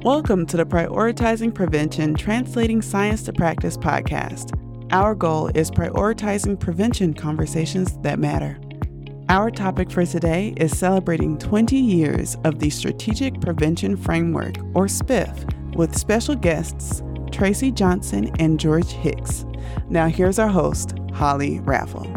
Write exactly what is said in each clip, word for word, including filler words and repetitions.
Welcome to the Prioritizing Prevention, Translating Science to Practice podcast. Our goal is prioritizing prevention conversations that matter. Our topic for today is celebrating twenty years of the Strategic Prevention Framework, or S P I F, with special guests Tracy Johnson and George Hicks. Now here's our host, Holly Raffle.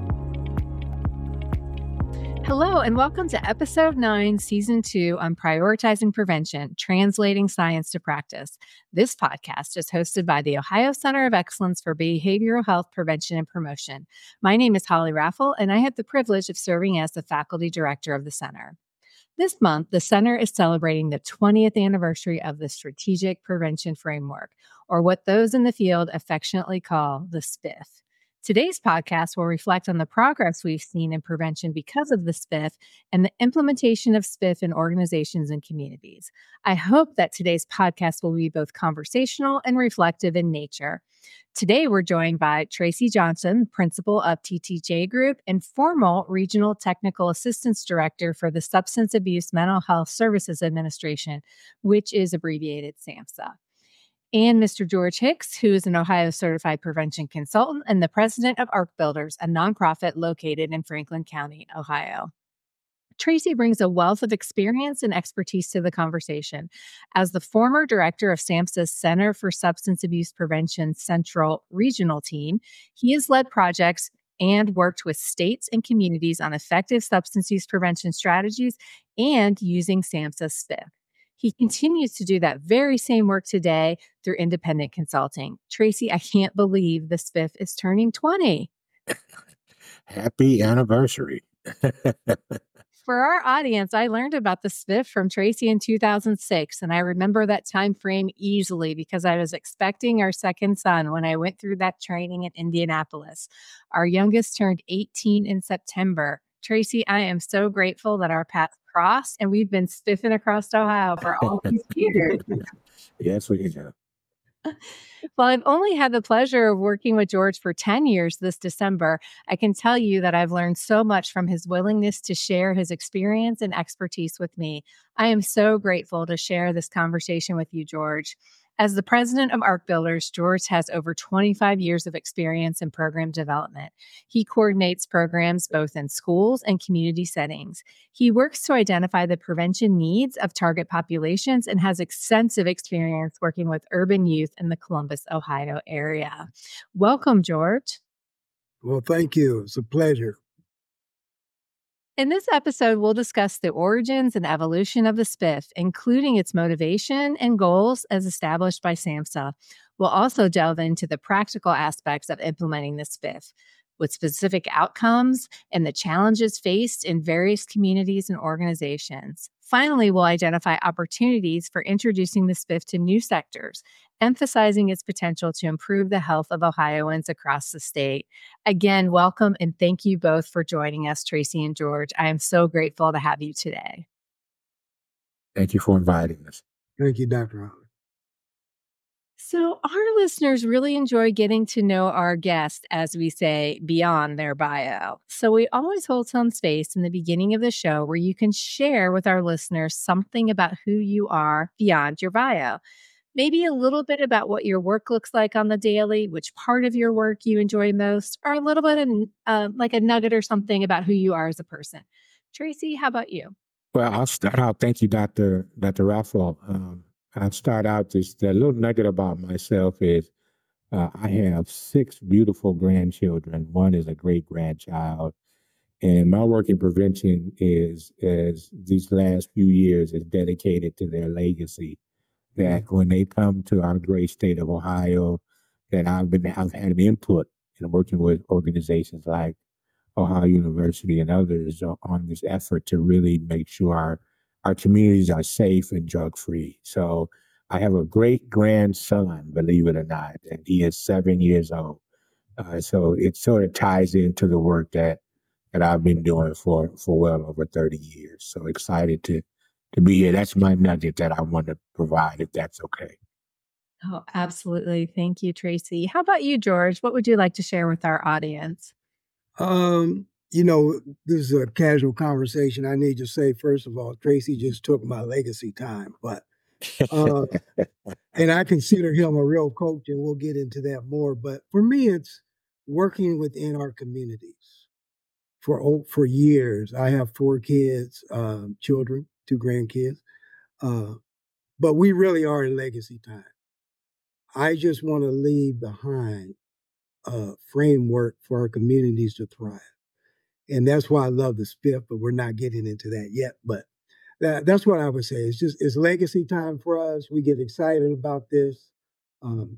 Hello, and welcome to Episode nine, Season two on Prioritizing Prevention, Translating Science to Practice. This podcast is hosted by the Ohio Center of Excellence for Behavioral Health Prevention and Promotion. My name is Holly Raffle, and I have the privilege of serving as the faculty director of the center. This month, the center is celebrating the twentieth anniversary of the Strategic Prevention Framework, or what those in the field affectionately call the S P I F. Today's podcast will reflect on the progress we've seen in prevention because of the S P I F and the implementation of S P I F in organizations and communities. I hope that today's podcast will be both conversational and reflective in nature. Today, we're joined by Tracy Johnson, principal of T T J Group and former Regional Technical Assistance Director for the Substance Abuse Mental Health Services Administration, which is abbreviated SAMHSA. And Mister George Hicks, who is an Ohio Certified Prevention Consultant and the president of Arc Builders, a nonprofit located in Franklin County, Ohio. Tracy brings a wealth of experience and expertise to the conversation. As the former director of SAMHSA's Center for Substance Abuse Prevention Central Regional Team, he has led projects and worked with states and communities on effective substance use prevention strategies and using SAMHSA's S P I F. He continues to do that very same work today through independent consulting. Tracy, I can't believe the S P I F is turning twenty. Happy anniversary. For our audience, I learned about the S P I F from Tracy in two thousand six, and I remember that time frame easily because I was expecting our second son when I went through that training in Indianapolis. Our youngest turned eighteen in September. Tracy, I am so grateful that our paths crossed and we've been spiffing across Ohio for all these years. Yes, we have. Well, I've only had the pleasure of working with George for ten years this December. I can tell you that I've learned so much from his willingness to share his experience and expertise with me. I am so grateful to share this conversation with you, George. As the president of Arc Builders, George has over twenty-five years of experience in program development. He coordinates programs both in schools and community settings. He works to identify the prevention needs of target populations and has extensive experience working with urban youth in the Columbus, Ohio area. Welcome, George. Well, thank you. It's a pleasure. In this episode, we'll discuss the origins and evolution of the S P I F, including its motivation and goals as established by SAMHSA. We'll also delve into the practical aspects of implementing the S P I F, with specific outcomes and the challenges faced in various communities and organizations. Finally, we'll identify opportunities for introducing the S P I F to new sectors, emphasizing its potential to improve the health of Ohioans across the state. Again, welcome and thank you both for joining us, Tracy and George. I am so grateful to have you today. Thank you for inviting us. Thank you, Doctor Holly. So our listeners really enjoy getting to know our guest, as we say, beyond their bio. So we always hold some space in the beginning of the show where you can share with our listeners something about who you are beyond your bio. Maybe a little bit about what your work looks like on the daily, which part of your work you enjoy most, or a little bit of uh, like a nugget or something about who you are as a person. Tracy, how about you? Well, I'll start out. Thank you, Doctor Doctor Raffle. Um, I'll start out just a little nugget about myself is uh, I have six beautiful grandchildren. One is a great grandchild. And my work in prevention is, is these last few years is dedicated to their legacy. That when they come to our great state of Ohio, that I've been I've had input in working with organizations like Ohio University and others on this effort to really make sure our, our communities are safe and drug-free. So I have a great grandson, believe it or not, and he is seven years old. Uh, so it sort of ties into the work that that I've been doing for, for well over thirty years. So excited to to be here. That's my nugget that I want to provide, if that's okay. Oh, absolutely. Thank you, Tracy. How about you, George? What would you like to share with our audience? Um, you know, this is a casual conversation. I need to say, first of all, Tracy just took my legacy time, but Uh, and I consider him a real coach, and we'll get into that more. But for me, it's working within our communities. For oh, for years, I have four kids, um, children, two grandkids, uh, but we really are in legacy time. I just want to leave behind a framework for our communities to thrive. And that's why I love the spiff, but we're not getting into that yet. But that, that's what I would say. It's just it's legacy time for us. We get excited about this. Um,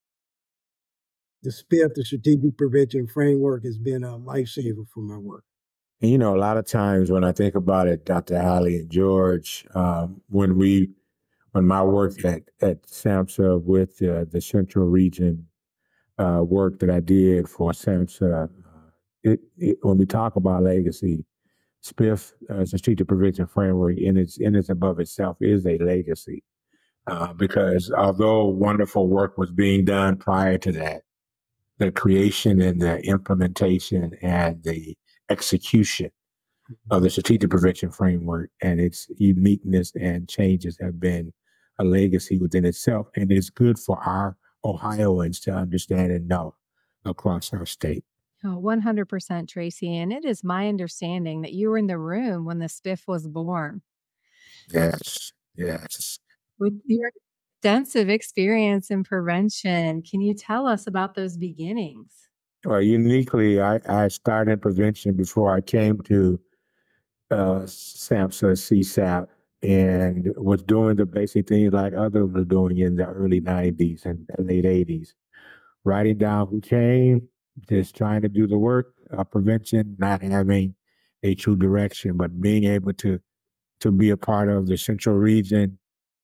the spiff, the strategic prevention framework, has been a lifesaver for my work. And, you know, a lot of times when I think about it, Doctor Holly and George, um, when we, when my work at, at SAMHSA with uh, the Central Region uh, work that I did for SAMHSA, uh, it, it, when we talk about legacy, spiff, uh, Strategic Prevention Framework, in its in its above itself, is a legacy. Uh, because although wonderful work was being done prior to that, the creation and the implementation and the execution of the Strategic Prevention Framework and its uniqueness and changes have been a legacy within itself. And it's good for our Ohioans to understand and know across our state. Oh, one hundred percent, Tracy. And it is my understanding that you were in the room when the spiff was born. Yes, yes. With your extensive experience in prevention, can you tell us about those beginnings? Well, uniquely, I, I started in prevention before I came to uh, SAMHSA, C S A P, and was doing the basic things like others were doing in the early nineties and late eighties. Writing down who came, just trying to do the work of prevention, not having a true direction, but being able to to be a part of the Central Region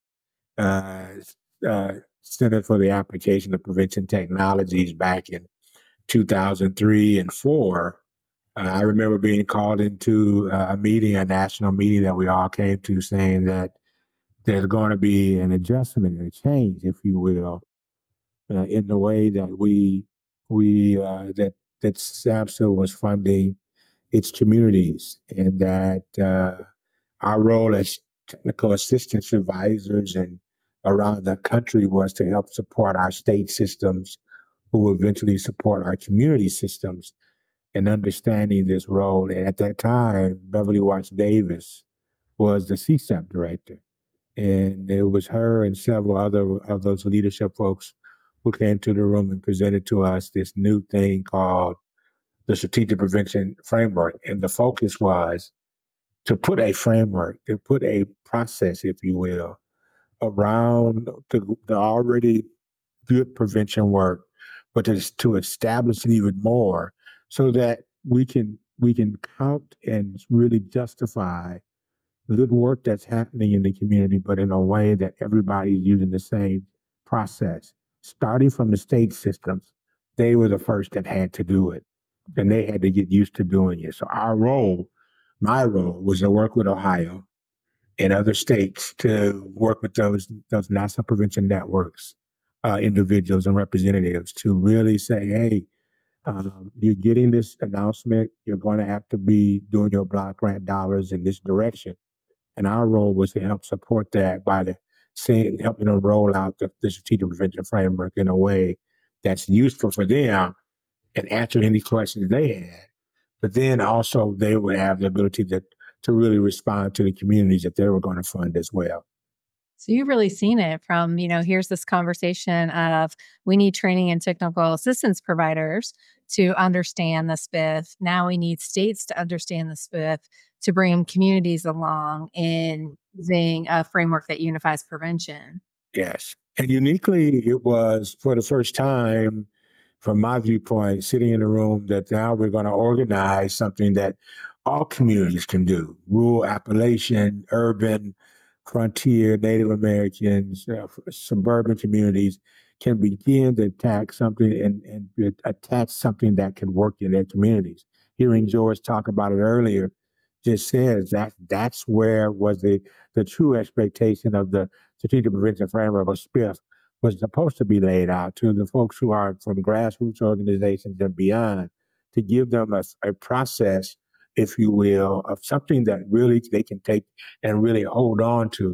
uh, uh, Center for the Application of Prevention Technologies back in two thousand three and four. Uh, I remember being called into uh, a meeting, a national meeting that we all came to, saying that there's going to be an adjustment and a change, if you will, uh, in the way that we we uh, that that SAMHSA was funding its communities, and that uh, our role as technical assistance advisors and around the country was to help support our state systems, who eventually support our community systems, and understanding this role. And at that time, Beverly Watts Davis was the C S A P director. And it was her and several other of those leadership folks who came to the room and presented to us this new thing called the Strategic Prevention Framework. And the focus was to put a framework, to put a process, if you will, around the, the already good prevention work, but to, to establish it even more so that we can we can count and really justify the good work that's happening in the community, but in a way that everybody's using the same process. Starting from the state systems, they were the first that had to do it, and they had to get used to doing it. So our role, my role, was to work with Ohio and other states to work with those those national prevention networks, uh, individuals and representatives to really say, hey, um, you're getting this announcement. You're going to have to be doing your block grant dollars in this direction. And our role was to help support that by the saying, helping them roll out the, the strategic prevention framework in a way that's useful for them and answer any questions they had. But then also they would have the ability to, to really respond to the communities that they were going to fund as well. So you've really seen it from, you know, here's this conversation of we need training and technical assistance providers to understand the spiff. Now we need states to understand the spiff to bring communities along in using a framework that unifies prevention. Yes. And uniquely, it was for the first time, from my viewpoint, sitting in a room that now we're going to organize something that all communities can do. Rural, Appalachian, urban, frontier, Native Americans, uh, suburban communities can begin to attack something and, and attach something that can work in their communities. Hearing George talk about it earlier just says that that's where was the, the true expectation of the strategic prevention framework or SPIF was supposed to be laid out to the folks who are from grassroots organizations and beyond, to give them a, a process, if you will, of something that really they can take and really hold on to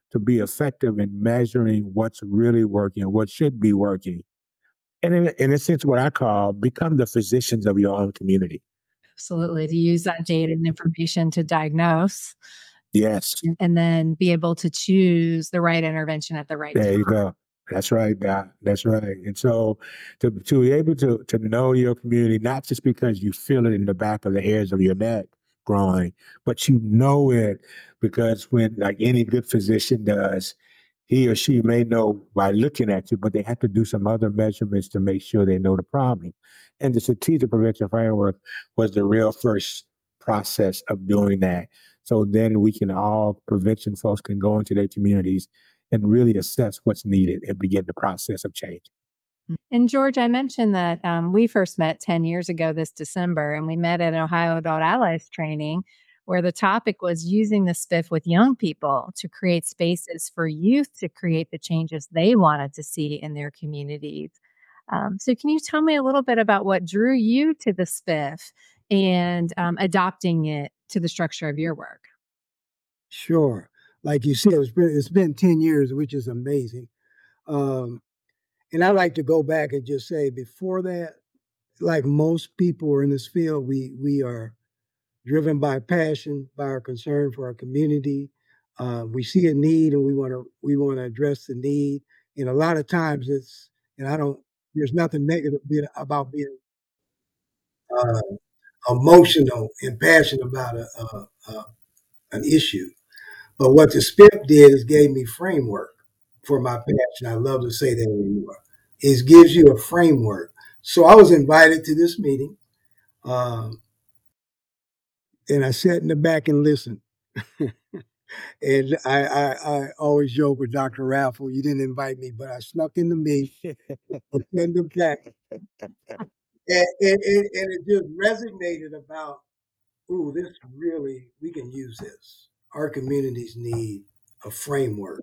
to be effective in measuring what's really working, what should be working. And in, in a sense, what I call become the physicians of your own community. Absolutely. To use that data and information to diagnose. Yes. And then be able to choose the right intervention at the right there time. There you go. That's right, Doc. That's right. And so to, to be able to, to know your community, not just because you feel it in the back of the hairs of your neck growing, but you know it because when, like any good physician does, he or she may know by looking at you, but they have to do some other measurements to make sure they know the problem. And the strategic prevention framework was the real first process of doing that. So then we can all, prevention folks can go into their communities and really assess what's needed and begin the process of change. And George, I mentioned that um, we first met ten years ago this December, and we met at Ohio Adult Allies training, where the topic was using the spiff with young people to create spaces for youth to create the changes they wanted to see in their communities. Um, so can you tell me a little bit about what drew you to the spiff and um, adopting it to the structure of your work? Sure. Like you said, it's been, it's been ten years, which is amazing. Um, and I like to go back and just say before that, like most people in this field, we we are driven by passion, by our concern for our community. Uh, we see a need and we want to we want to address the need. And a lot of times it's, and I don't, there's nothing negative about being uh, emotional and passionate about a, a, a, an issue. But what the spiff did is gave me framework for my passion. I love to say that anymore. It gives you a framework. So I was invited to this meeting, um, and I sat in the back and listened. And I, I, I always joke with Doctor Raffle, you didn't invite me, but I snuck in the meeting and sent them back. And, and, and, and it just resonated about, ooh, this really, we can use this. Our communities need a framework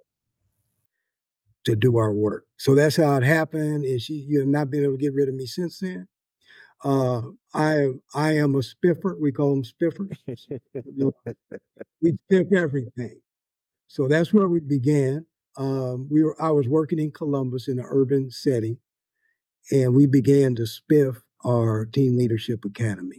to do our work. So that's how it happened. And she, you have not been able to get rid of me since then. Uh, I I am a spiffer. We call them spiffers. We spiff everything. So that's where we began. Um, we were I was working in Columbus in an urban setting, and we began to spiff our Team Leadership Academy.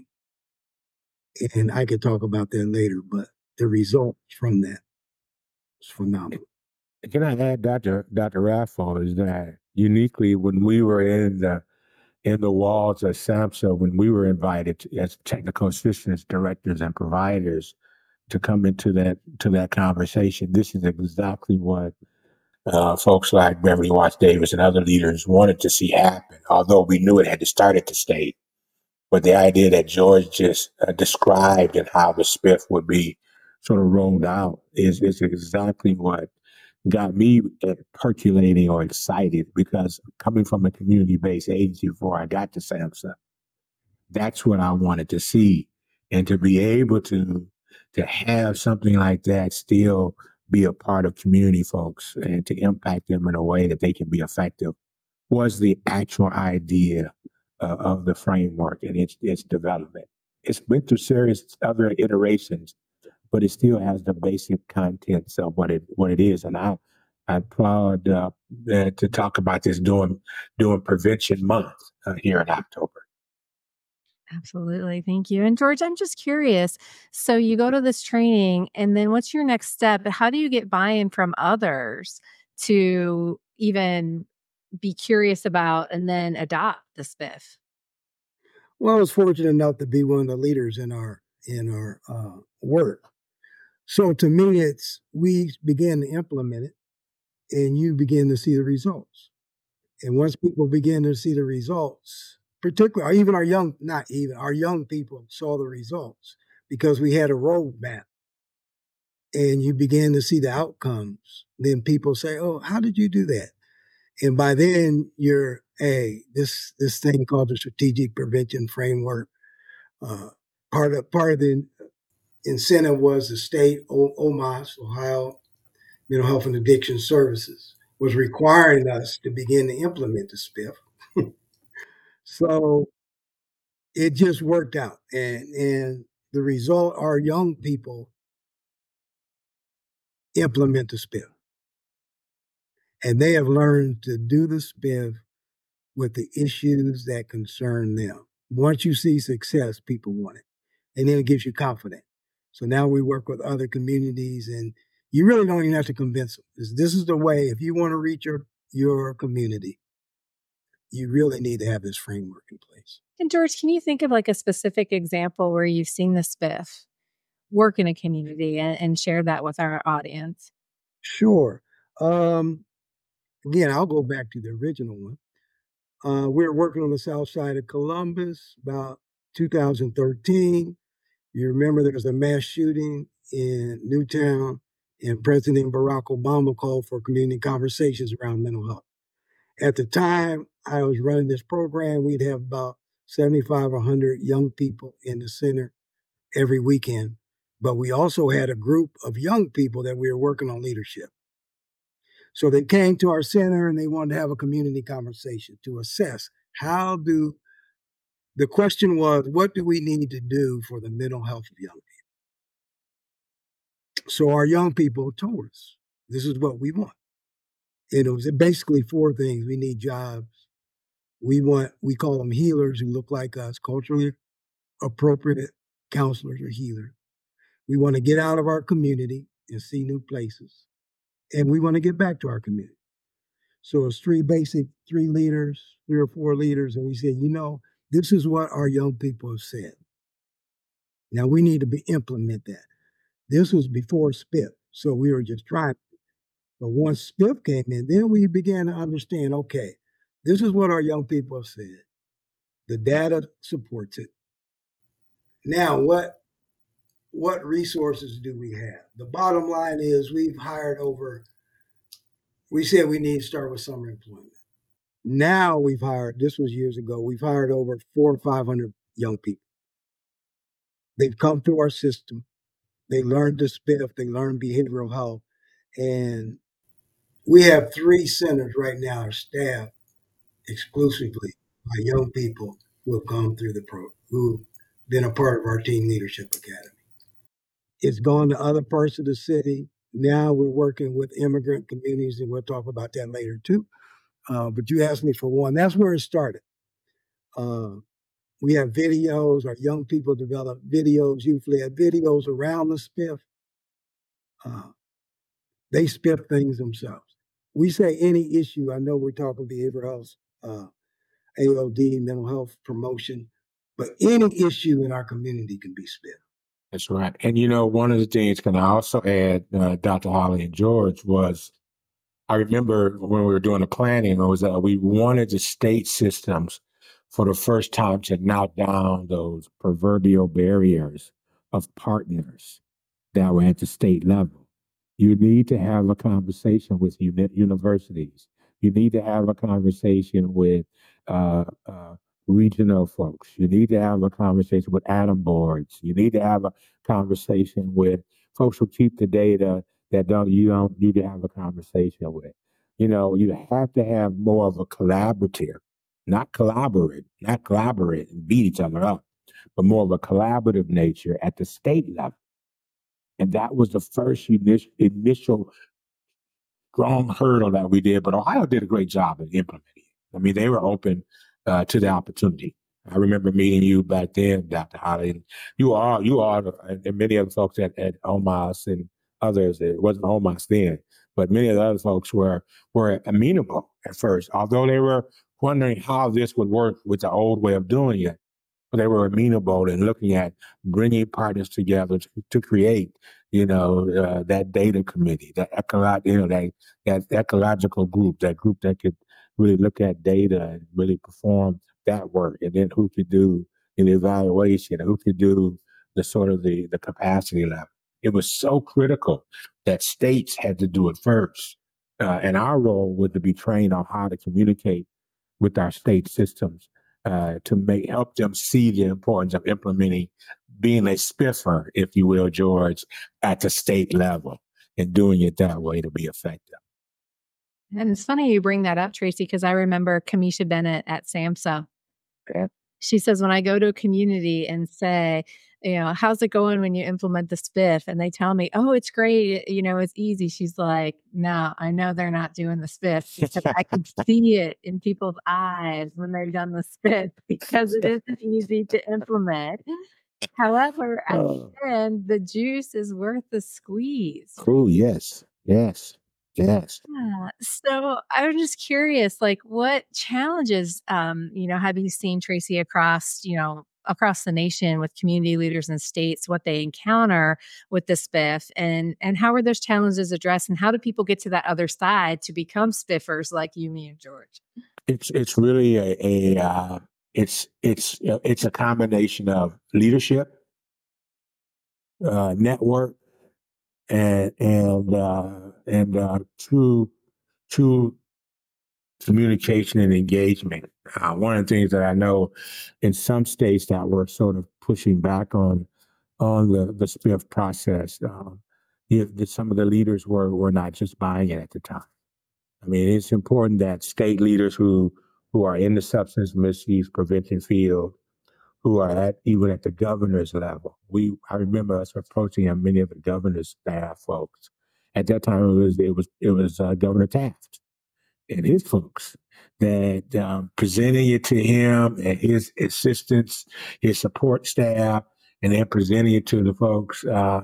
And I could talk about that later, but the results from that was phenomenal. Can I add, Doctor Doctor Raffo, is that uniquely when we were in the in the walls of SAMHSA, when we were invited to, as technical assistants, directors, and providers to come into that to that conversation, this is exactly what uh, folks like Beverly Watts Davis and other leaders wanted to see happen. Although we knew it had to start at the state, but the idea that George just uh, described and how the spiff would be sort of rolled out is is exactly what got me percolating or excited, because coming from a community-based agency before I got to SAMHSA, that's what I wanted to see. And to be able to to have something like that still be a part of community folks and to impact them in a way that they can be effective was the actual idea uh, of the framework and its its development. It's been through serious other iterations, but it still has the basic contents of what it what it is. And I, I applaud uh, uh, to talk about this during during Prevention Month uh, here in October. Absolutely. Thank you. And George, I'm just curious. So you go to this training, and then what's your next step? How do you get buy-in from others to even be curious about and then adopt the spiff? Well, I was fortunate enough to be one of the leaders in our in our uh, work. So to me, it's we began to implement it, and you begin to see the results. And once people begin to see the results, particularly even our young, not even our young people saw the results because we had a roadmap, and you begin to see the outcomes. Then people say, "Oh, how did you do that?" And by then, you're hey, this this thing called the Strategic Prevention Framework. Uh, part of part of the incentive was the state O M A S, Ohio Mental Health and Addiction Services, was requiring us to begin to implement the spiff. So it just worked out, and and the result, our young people implement the spiff. And they have learned to do the spiff with the issues that concern them. Once you see success, people want it. And then it gives you confidence. So now we work with other communities, and you really don't even have to convince them. This, this is the way, if you want to reach your, your community, you really need to have this framework in place. And George, can you think of like a specific example where you've seen the spiff work in a community and, and share that with our audience? Sure. Um, again, I'll go back to the original one. Uh, we were working on the south side of Columbus about two thousand thirteen. You remember there was a mass shooting in Newtown, and President Barack Obama called for community conversations around mental health. At the time I was running this program, we'd have about seventy-five or one hundred young people in the center every weekend. But we also had a group of young people that we were working on leadership. So they came to our center and they wanted to have a community conversation to assess how do, the question was, what do we need to do for the mental health of young people? So our young people told us, this is what we want. And it was basically four things. We need jobs. We want, we call them healers who look like us, culturally appropriate counselors or healers. We want to get out of our community and see new places. And we want to get back to our community. So it's three basic, three leaders, three or four leaders. And we said, you know, this is what our young people have said. Now we need to be, implement that. This was before spiff. So we were just trying. But once spiff came in, then we began to understand, okay, this is what our young people have said. The data supports it. Now, what, what resources do we have? The bottom line is we've hired over, we said we need to start with summer employment. Now we've hired, this was years ago, we've hired over four or five hundred young people. They've come through our system. They learned to spiff, they learned behavioral health. And we have three centers right now are staffed exclusively by young people who have gone through the program, who've been a part of our Teen Leadership Academy. It's gone to other parts of the city. Now we're working with immigrant communities, and we'll talk about that later too. Uh, but you asked me for one. That's where it started. Uh, we have videos. Our young people develop videos, youth-led videos around the spiff. Uh, they spiff things themselves. We say any issue. I know we're talking behavioral health, uh, A O D, mental health promotion, but any issue in our community can be spiff. That's right. And, you know, one of the things, can I also add, uh, Doctor Holly and George, was I remember when we were doing the planning, it was that we wanted the state systems for the first time to knock down those proverbial barriers of partners that were at the state level. You need to have a conversation with uni- universities. You need to have a conversation with uh, uh, regional folks. You need to have a conversation with atom boards. You need to have a conversation with folks who keep the data that don't you don't need to have a conversation with. You know, you have to have more of a collaborative, not collaborate, not collaborate and beat each other up, but more of a collaborative nature at the state level. And that was the first initial, initial strong hurdle that we did. But Ohio did a great job at implementing it. I mean, they were open uh, to the opportunity. I remember meeting you back then, Doctor Holly, and you are, you are, and many other folks at, at O M A S and others. It wasn't O M A S then, but many of the other folks were were amenable at first, although they were wondering how this would work with the old way of doing it. But they were amenable and looking at bringing partners together to, to create, you know, uh, that data committee, that eco, you know, that that ecological group, that group that could really look at data and really perform that work, and then who could do an evaluation, who could do the sort of the the capacity level. It was so critical that states had to do it first, uh, and our role was to be trained on how to communicate with our state systems uh, to make help them see the importance of implementing, being a spiffer, if you will, George, at the state level, and doing it that way to be effective. And it's funny you bring that up, Tracy, because I remember Kamisha Bennett at SAMHSA. Okay. She says, when I go to a community and say, you know, how's it going when you implement the spiff? And they tell me, oh, it's great. You know, it's easy. She's like, no, I know they're not doing the spiff because I can see it in people's eyes when they've done the spiff because it isn't easy to implement. However, at Oh, the end, the juice is worth the squeeze. cool. Yes. Yes. Yes. Yeah. So I'm just curious, like, what challenges, um, you know, have you seen, Tracy, across, you know, across the nation with community leaders and states, what they encounter with the spiff, and and how are those challenges addressed, and how do people get to that other side to become spiffers like you, me, and George? It's it's really a, a uh, it's it's uh, it's a combination of leadership, uh, network, and and uh, and uh, true true communication and engagement. Uh, one of the things that I know in some states that were sort of pushing back on on the the spiff process, um, the, the, some of the leaders were were not just buying it at the time. I mean, it's important that state leaders who who are in the substance misuse prevention field, who are at even at the governor's level. We I remember us approaching many of the governor's staff folks. At that time, it was it was it was uh, Governor Taft and his folks that um, presenting it to him and his assistants, his support staff, and then presenting it to the folks uh,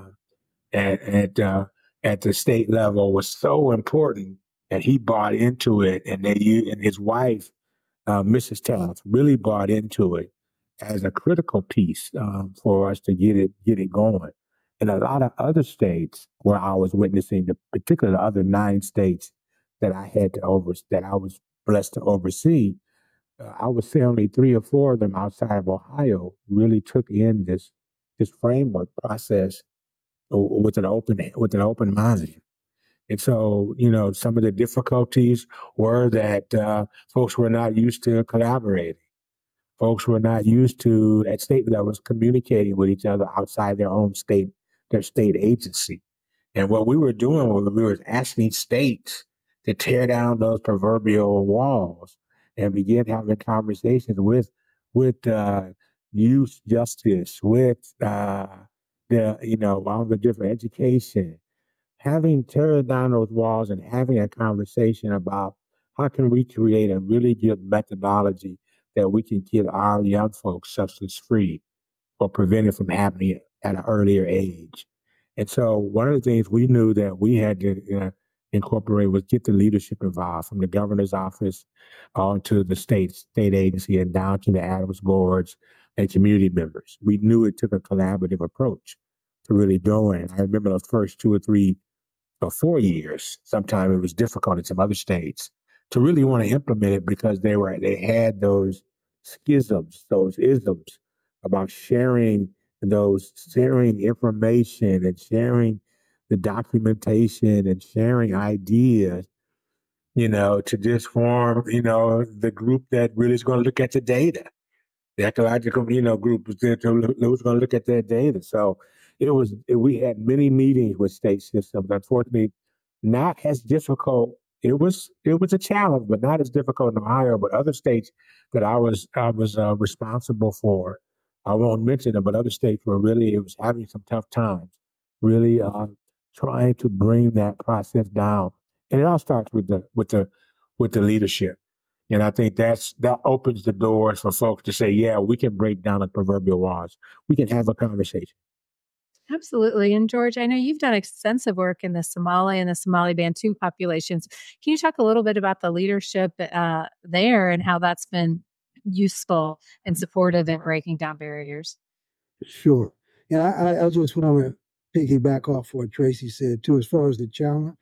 at at, uh, at the state level was so important, and he bought into it, and they and his wife, uh, Missus Taft, really bought into it as a critical piece um, for us to get it get it going. In a lot of other states where I was witnessing, the particular other nine states that I had to over that I was blessed to oversee, uh, I would say only three or four of them outside of Ohio really took in this this framework process with an open with an open mind. And so, you know, some of the difficulties were that uh, folks were not used to collaborating. Folks were not used to at state levels communicating with each other outside their own state, their state agency. And what we were doing was we were asking states to tear down those proverbial walls and begin having conversations with with uh, youth justice, with uh, the you know all the different education, having tearing down those walls and having a conversation about how can we create a really good methodology that we can get our young folks substance free or prevent it from happening at an earlier age. And so one of the things we knew that we had to uh, incorporate was get the leadership involved from the governor's office on to the state state agency and down to the Adams boards and community members. We knew it took a collaborative approach to really go in. I remember those first two or three or four years. Sometimes it was difficult in some other states to really want to implement it because they were they had those schisms, those isms about sharing those sharing information and sharing the documentation and sharing ideas, you know, to just form, you know, the group that really is going to look at the data. The ecological, you know, group was there to look, was going to look at that data. So it was, it, we had many meetings with state systems. Unfortunately, not as difficult. It was, it was a challenge, but not as difficult in Ohio. But other states that I was, I was uh, responsible for, I won't mention them, but other states were really, it was having some tough times, really uh, trying to bring that process down. And it all starts with the, with the, with the leadership. And I think that's that opens the doors for folks to say, yeah, we can break down the proverbial walls. We can have a conversation. Absolutely. And George, I know you've done extensive work in the Somali and the Somali Bantu populations. Can you talk a little bit about the leadership uh, there and how that's been useful and supportive in breaking down barriers? Sure. And I, I, I just want to piggyback off what Tracy said too, as far as the challenge.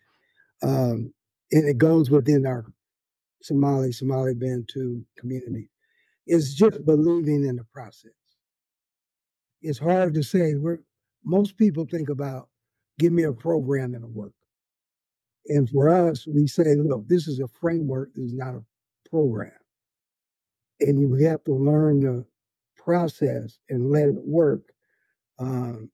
Um, and it goes within our Somali, Somali Bantu community. It's just believing in the process. It's hard to say. We're most people think about give me a program that'll work. And for us, we say, look, this is a framework, this is not a program. And you have to learn the process and let it work. Um,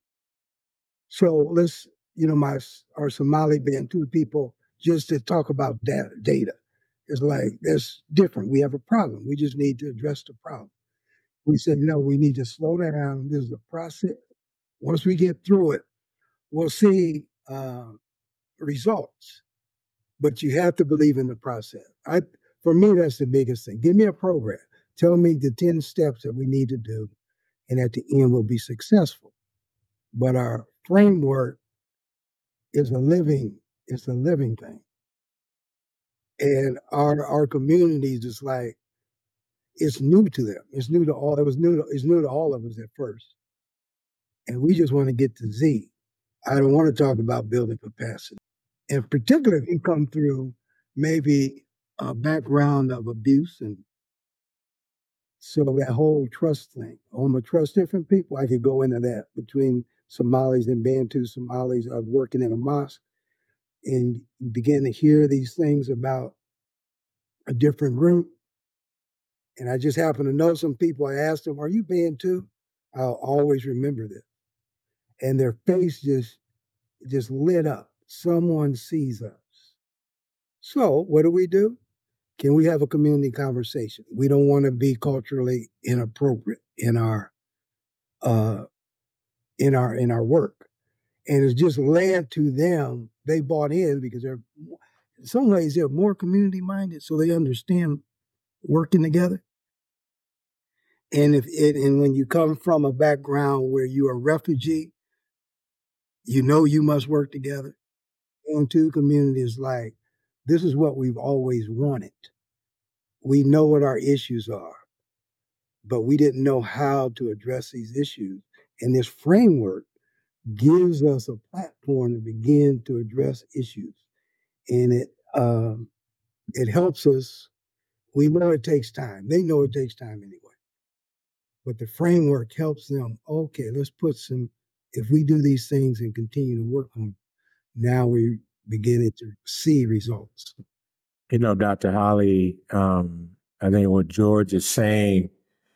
so let's, you know, my our Somali Bantu people, just to talk about data, data. It's like, that's different. We have a problem. We just need to address the problem. We said, no, we need to slow down. This is a process. Once we get through it, we'll see uh, results. But you have to believe in the process. I, for me, that's the biggest thing. Give me a program. Tell me the ten steps that we need to do, and at the end, we'll be successful. But our framework is a living, it's a living thing. And our our communities is like, it's new to them. It's new to all. It was new. To, it's new to all of us at first, and we just want to get to Z. I don't want to talk about building capacity, and particularly if you come through maybe a background of abuse, and so that whole trust thing. I'm gonna trust different people. I could go into that between Somalis and Bantu Somalis of working in a mosque, and begin to hear these things about a different group. And I just happen to know some people. I asked them, "Are you Bantu?" I'll always remember this. And their face just just lit up. Someone sees us. So what do we do? Can we have a community conversation? We don't want to be culturally inappropriate in our uh, in our in our work, and it's just led to them. They bought in because they're in some ways they're more community minded, so they understand working together. And if it and when you come from a background where you're a refugee, you know you must work together. And two communities like this is what we've always wanted. We know what our issues are, but we didn't know how to address these issues. And this framework gives us a platform to begin to address issues. And it um, it helps us. We know it takes time. They know it takes time anyway. But the framework helps them. Okay, let's put some, if we do these things and continue to work on them, now we're beginning to see results. You know, Doctor Holly, um, I think what George is saying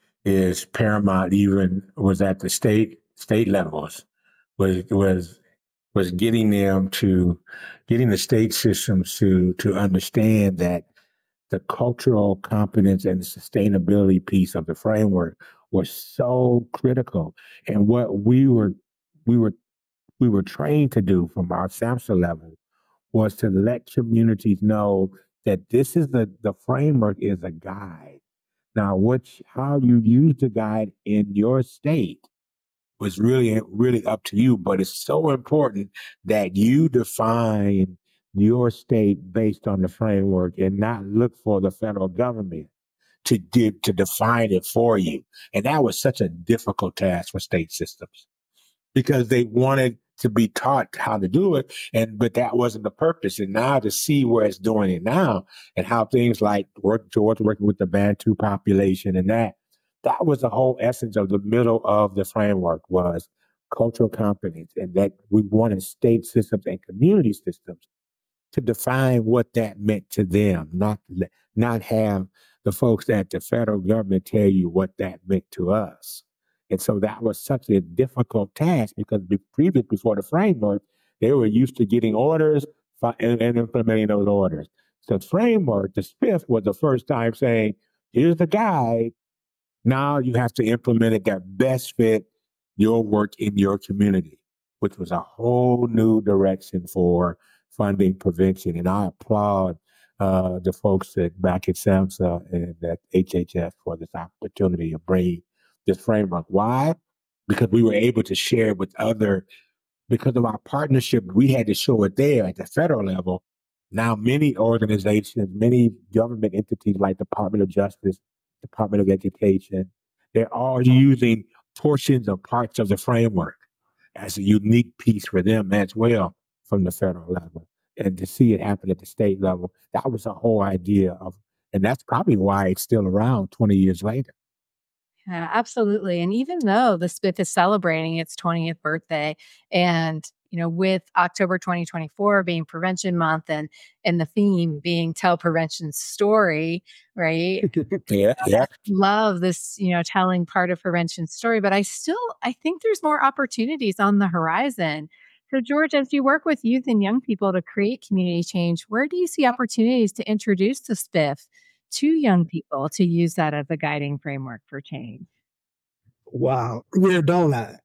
is paramount. Even was at the state state levels, was was was getting them to getting the state systems to to understand that the cultural competence and the sustainability piece of the framework was so critical. And what we were we were we were trained to do from our SAMHSA level was to let communities know that this is the the framework is a guide. Now, which how you use the guide in your state was really really up to you, but it's so important that you define your state based on the framework and not look for the federal government to do, to define it for you. And that was such a difficult task for state systems because they wanted to be taught how to do it, and but that wasn't the purpose. And now to see where it's doing it now and how things like work towards working with the Bantu population and that, that was the whole essence of the middle of the framework was cultural competence, and that we wanted state systems and community systems to define what that meant to them, not not have the folks at the federal government tell you what that meant to us. And so that was such a difficult task because be, previous before the framework, they were used to getting orders and, and implementing those orders. The framework, the SPIF, was the first time saying, here's the guide. Now you have to implement it that best fit your work in your community, which was a whole new direction for funding prevention. And I applaud uh, the folks at back at SAMHSA and at H H S for this opportunity of bringing this framework. Why? Because we were able to share it with other, because of our partnership, we had to show it there at the federal level. Now, many organizations, many government entities like Department of Justice, Department of Education, they're all using portions or parts of the framework as a unique piece for them as well from the federal level. And to see it happen at the state level, that was the whole idea of, and that's probably why it's still around twenty years later. Yeah, absolutely. And even though the SPIF is celebrating its twentieth birthday, and you know, with October twenty twenty-four being Prevention Month and and the theme being Tell Prevention's Story, right? Yeah, yeah. Love this, you know, telling part of prevention's story, but I still I think there's more opportunities on the horizon. So, George, as you work with youth and young people to create community change, where do you see opportunities to introduce the SPIF to young people to use that as a guiding framework for change? Wow. Where don't I?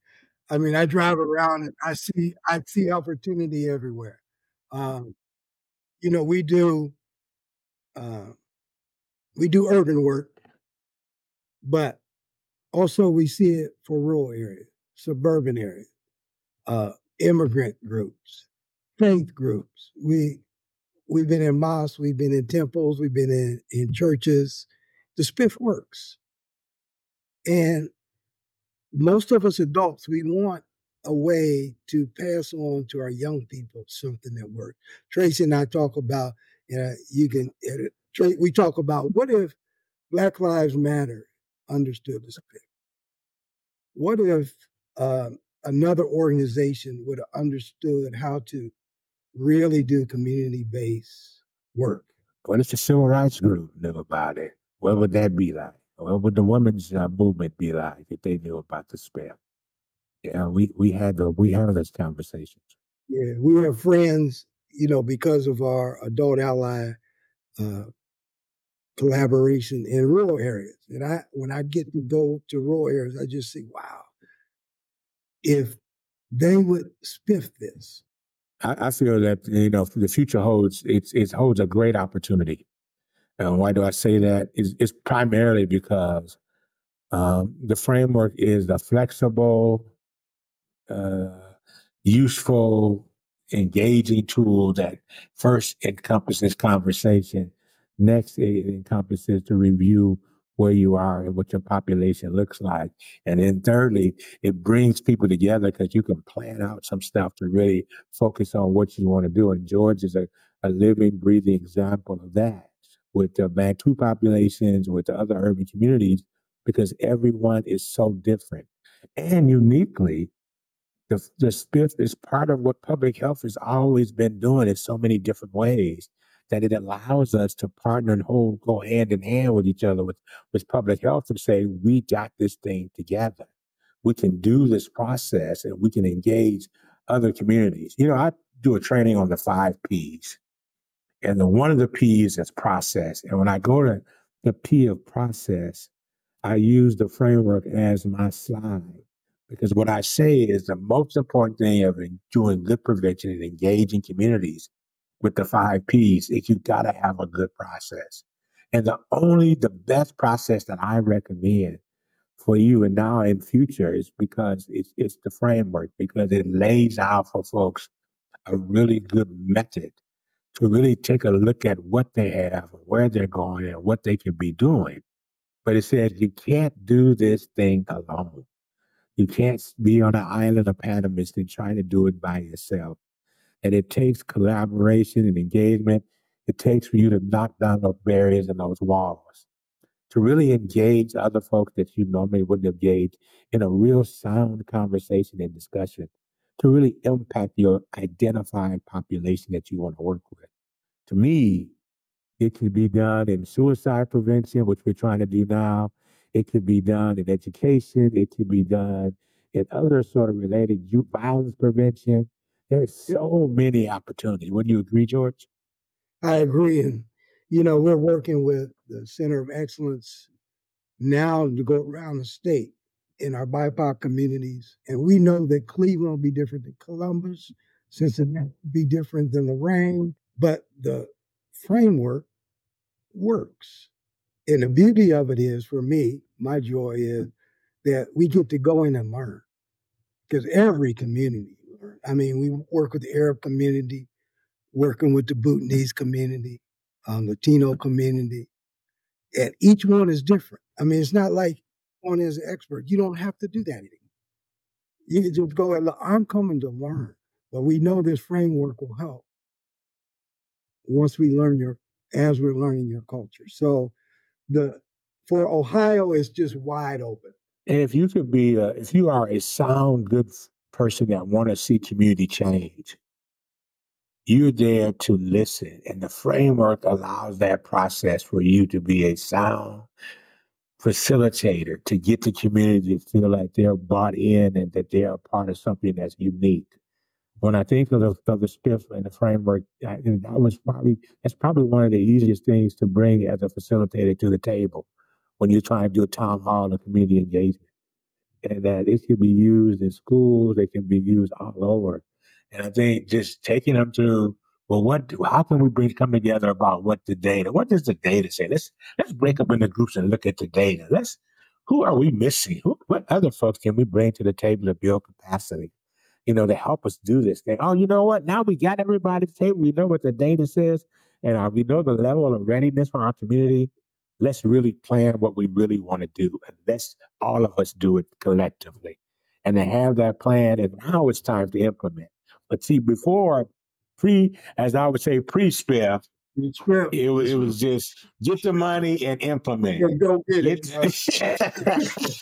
I mean, I drive around and I see I see opportunity everywhere. Um, you know, we do uh, we do urban work, but also we see it for rural areas, suburban areas, uh, immigrant groups, faith groups. We we've been in mosques, we've been in temples, we've been in, in churches. The spiff works. And most of us adults, we want a way to pass on to our young people something that works. Tracy and I talk about, uh, you can, uh, we talk about what if Black Lives Matter understood this? What if uh, another organization would have understood how to really do community-based work? What if the civil rights group knew about it? What would that be like? What would the women's uh, movement be like if they knew about the spell? Yeah, we we had the we had those conversations. Yeah, we have friends, you know, because of our adult ally uh, collaboration in rural areas. And I, when I get to go to rural areas, I just say, wow, if they would spiff this. I, I feel that, you know, the future holds, it's, it holds a great opportunity. And why do I say that? It's, it's primarily because um, the framework is the flexible, uh, useful, engaging tool that first encompasses conversation. Next, it encompasses to review where you are and what your population looks like. And then thirdly, it brings people together because you can plan out some stuff to really focus on what you want to do. And George is a, a living, breathing example of that with the Bantu populations, with the other urban communities, because everyone is so different. And uniquely, the, the spiff is part of what public health has always been doing in so many different ways that it allows us to partner and hold, go hand in hand with each other with, with public health and say, we got this thing together. We can do this process and we can engage other communities. You know, I do a training on the five P's. And the one of the P's is process. And when I go to the P of process, I use the framework as my slide. Because what I say is the most important thing of doing good prevention and engaging communities with the five P's is you got to have a good process. And the only, the best process that I recommend for you and now in future is because it's, it's the framework, because it lays out for folks a really good method to really take a look at what they have, where they're going, and what they can be doing. But it says you can't do this thing alone. You can't be on an island of Panama and trying to do it by yourself. And it takes collaboration and engagement. It takes for you to knock down those barriers and those walls, to really engage other folks that you normally wouldn't engage in a real sound conversation and discussion, to really impact your identified population that you want to work with. To me, it could be done in suicide prevention, which we're trying to do now. It could be done in education. It could be done in other sort of related youth violence prevention. There's so many opportunities. Wouldn't you agree, George? I agree. And, you know, we're working with the Center of Excellence now to go around the state in our B I P O C communities. And we know that Cleveland will be different than Columbus, Cincinnati will be different than Lorraine, but the framework works. And the beauty of it is, for me, my joy is that we get to go in and learn, because every community learn. I mean, we work with the Arab community, working with the Bhutanese community, um, Latino community, and each one is different. I mean, it's not like one is an expert. You don't have to do that anymore. You can just go and look, I'm coming to learn, but we know this framework will help once we learn your, as we're learning your culture. So the, for Ohio, it's just wide open. And if you could be, a, if you are a sound, good person that want to see community change, you're there to listen. And the framework allows that process for you to be a sound facilitator, to get the community to feel like they're bought in and that they are part of something that's unique. When I think of the, of the spiff and the framework, I, that was probably, that's probably one of the easiest things to bring as a facilitator to the table when you're trying to do a town hall or community engagement. and that it can be used in schools. It can be used all over. And I think just taking them through, well, what? Do, how can we bring come together about what the data? What does the data say? Let's let's break up into groups and look at the data. Let's who are we missing? Who, what other folks can we bring to the table to build capacity? You know, to help us do this thing. Oh, you know what? Now we got everybody to the table. We know what the data says, and uh, we know the level of readiness for our community. Let's really plan what we really want to do, and let's all of us do it collectively. And to have that plan, and now it's time to implement. But see, before pre, as I would say, pre-spiff, it, was- it was just get the money and implement. Yeah, go get it. Get-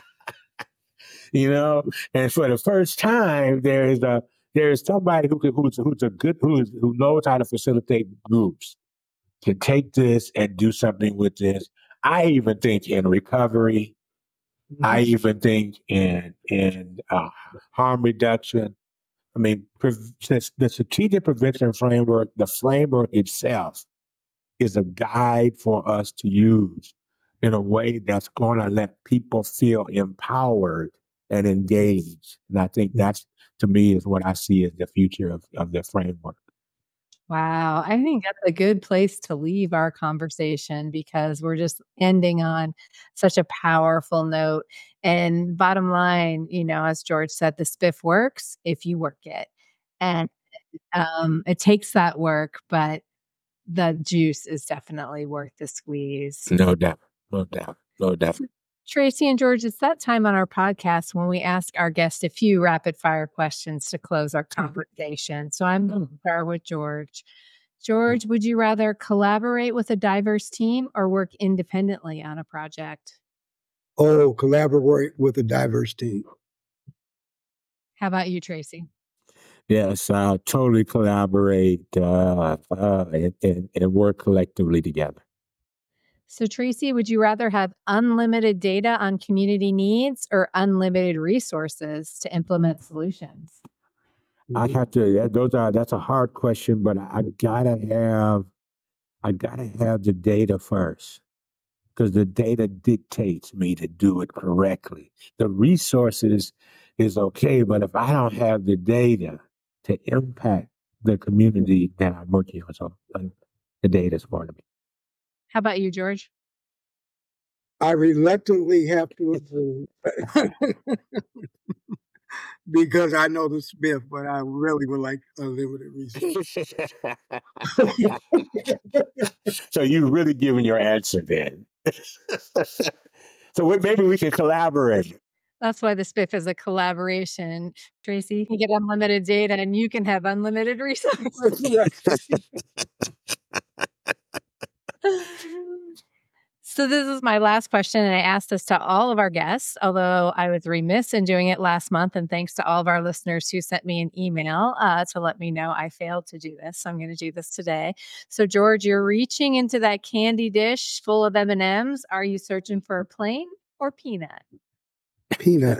you know, and for the first time, there is a there is somebody who can, who's who's a good who's who knows how to facilitate groups to take this and do something with this. I even think in recovery. Mm-hmm. I even think in in uh, harm reduction. I mean, pre- the strategic prevention framework, the framework itself, is a guide for us to use in a way that's going to let people feel empowered and engaged. And I think that's, to me, is what I see as the future of, of the framework. Wow. I think that's a good place to leave our conversation because we're just ending on such a powerful note. And bottom line, you know, as George said, the spiff works if you work it. And um, it takes that work, but the juice is definitely worth the squeeze. No doubt. No doubt. No doubt. Tracy and George, it's that time on our podcast when we ask our guests a few rapid fire questions to close our conversation. So I'm going to start with George. George, would you rather collaborate with a diverse team or work independently on a project? Oh, collaborate with a diverse team. How about you, Tracy? Yes, uh, totally collaborate uh, uh, and, and, and work collectively together. So, Tracy, would you rather have unlimited data on community needs or unlimited resources to implement solutions? I have to. Those are. That's a hard question, but I gotta have. I gotta have the data first, because the data dictates me to do it correctly. The resources is okay, but if I don't have the data to impact the community that I'm working on, so uh, the data is part of me. How about you, George? I reluctantly have to agree because I know the spiff, but I really would like unlimited resources. So you're really giving your answer then. So what, maybe we can collaborate. That's why the spiff is a collaboration. Tracy, you can get unlimited data and you can have unlimited resources. So this is my last question, and I asked this to all of our guests, although I was remiss in doing it last month, and thanks to all of our listeners who sent me an email uh, to let me know I failed to do this. So I'm going to do this today. So George, you're reaching into that candy dish full of M and M's. Are you searching for a plain or peanut? Peanut.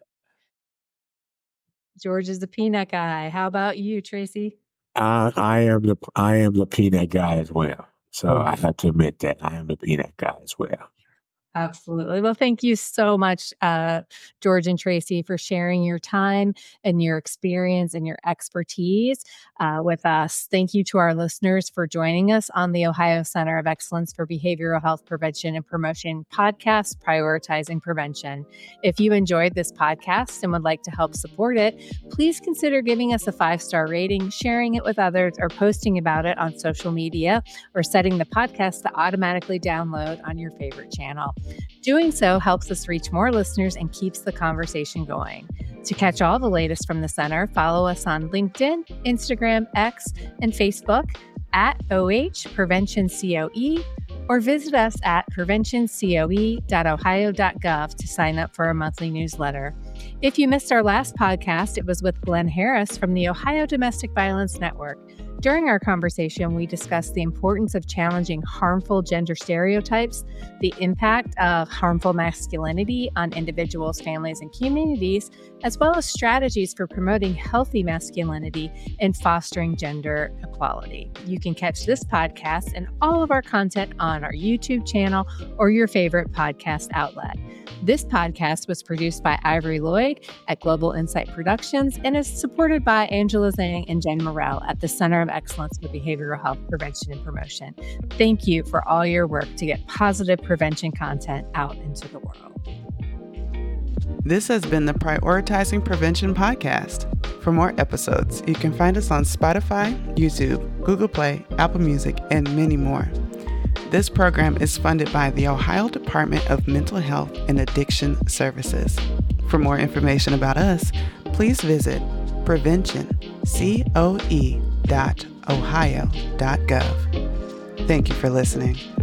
George is the peanut guy. How about you, Tracy? Uh, I am the I am the peanut guy as well. So I have to admit that I am the peanut guy as well. Absolutely. Well, thank you so much, uh, George and Tracy, for sharing your time and your experience and your expertise uh, with us. Thank you to our listeners for joining us on the Ohio Center of Excellence for Behavioral Health Prevention and Promotion podcast, Prioritizing Prevention. If you enjoyed this podcast and would like to help support it, please consider giving us a five-star rating, sharing it with others, or posting about it on social media, or setting the podcast to automatically download on your favorite channel. Doing so helps us reach more listeners and keeps the conversation going. To catch all the latest from the center, follow us on LinkedIn, Instagram, X, and Facebook at O H Prevention C O E, or visit us at prevention coe dot ohio dot gov to sign up for our monthly newsletter. If you missed our last podcast, it was with Glenn Harris from the Ohio Domestic Violence Network. During our conversation, we discussed the importance of challenging harmful gender stereotypes, the impact of harmful masculinity on individuals, families, and communities, as well as strategies for promoting healthy masculinity and fostering gender equality. You can catch this podcast and all of our content on our YouTube channel or your favorite podcast outlet. This podcast was produced by Ivory Lloyd at Global Insight Productions and is supported by Angela Zhang and Jen Morrell at the Center of Excellence for Behavioral Health Prevention and Promotion. Thank you for all your work to get positive prevention content out into the world. This has been the Prioritizing Prevention podcast. For more episodes, you can find us on Spotify, YouTube, Google Play, Apple Music, and many more. This program is funded by the Ohio Department of Mental Health and Addiction Services. For more information about us, please visit prevention dot ohio dot gov. Thank you for listening.